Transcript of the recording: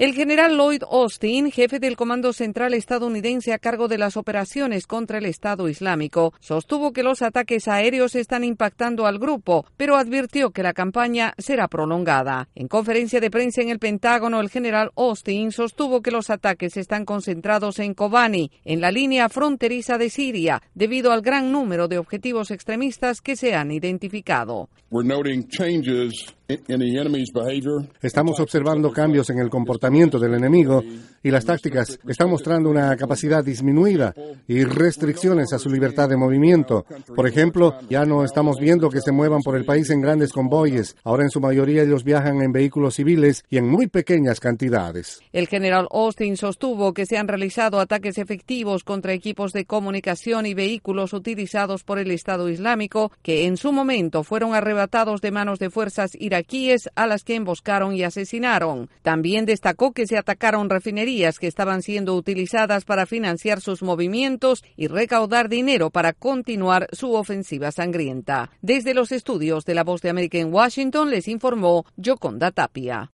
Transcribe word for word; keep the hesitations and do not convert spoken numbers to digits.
El general Lloyd Austin, jefe del Comando Central estadounidense a cargo de las operaciones contra el Estado Islámico, sostuvo que los ataques aéreos están impactando al grupo, pero advirtió que la campaña será prolongada. En conferencia de prensa en el Pentágono, el general Austin sostuvo que los ataques están concentrados en Kobani, en la línea fronteriza de Siria, debido al gran número de objetivos extremistas que se han identificado. Estamos observando cambios en el comportamiento del enemigo y las tácticas están mostrando una capacidad disminuida y restricciones a su libertad de movimiento. Por ejemplo, ya no estamos viendo que se muevan por el país en grandes convoyes. Ahora en su mayoría ellos viajan en vehículos civiles y en muy pequeñas cantidades. El general Austin sostuvo que se han realizado ataques efectivos contra equipos de comunicación y vehículos utilizados por el Estado Islámico que en su momento fueron arrebatados de manos de fuerzas iraquíes a las que emboscaron y asesinaron. También destacó que se atacaron refinerías que estaban siendo utilizadas para financiar sus movimientos y recaudar dinero para continuar su ofensiva sangrienta. Desde los estudios de La Voz de América en Washington les informó Yoconda Tapia.